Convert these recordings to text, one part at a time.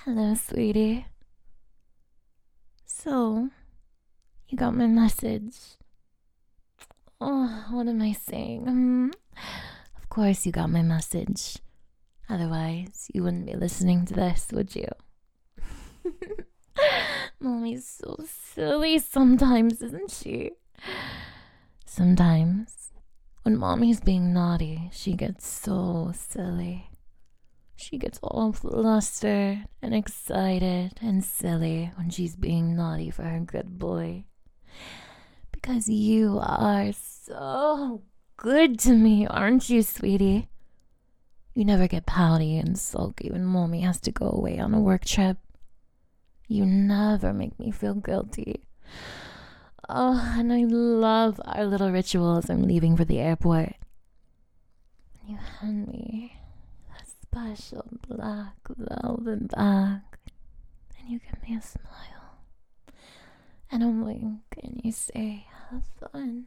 Hello, sweetie. So, you got my message. Oh, what am I saying? Of course, you got my message. Otherwise, you wouldn't be listening to this, would you? Mommy's so silly sometimes, isn't she? Sometimes, when Mommy's being naughty, she gets so silly. She gets all flustered and excited and silly when she's being naughty for her good boy. Because you are so good to me, aren't you, sweetie? You never get pouty and sulky when Mommy has to go away on a work trip. You never make me feel guilty. Oh, and I love our little ritual as I'm leaving for the airport. You hand me that special black velvet bag, and you give me a smile and a wink, and you say, have fun.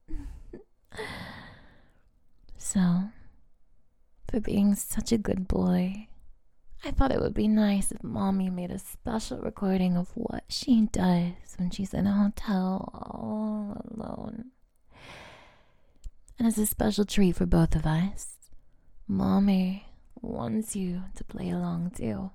So, for being such a good boy, I thought it would be nice if Mommy made a special recording of what she does when she's in a hotel all alone. And as a special treat for both of us, Mommy wants you to play along too.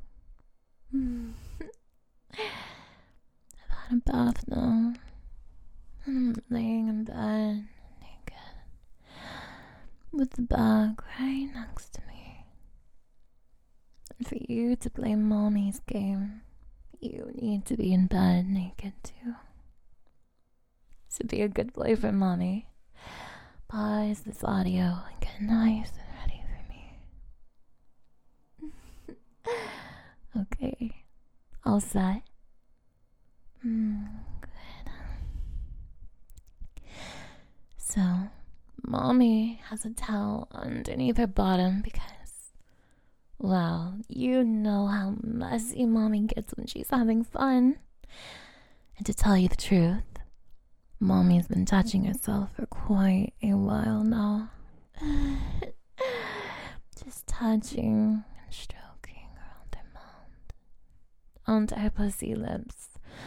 I've had a bath now, and I'm laying in bed naked with the bag right next to me. And for you to play Mommy's game, you need to be in bed naked too. So be a good boy for Mommy. Pause this audio and get nice and ready for me. Okay, all set? Good. So, Mommy has a towel underneath her bottom because, well, you know how messy Mommy gets when she's having fun. And to tell you the truth, Mommy's been touching herself for quite a while now. Just touching and stroking around her mouth, onto her pussy lips.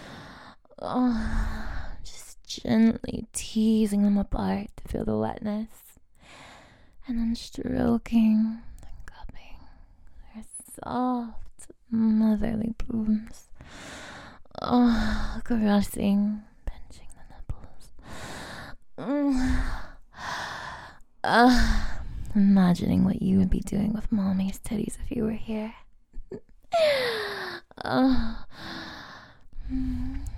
Oh, just gently teasing them apart to feel the wetness. And then stroking and cupping her soft, motherly boobs. Oh, caressing, pinching the nipples. Imagining what you would be doing with Mommy's titties if you were here.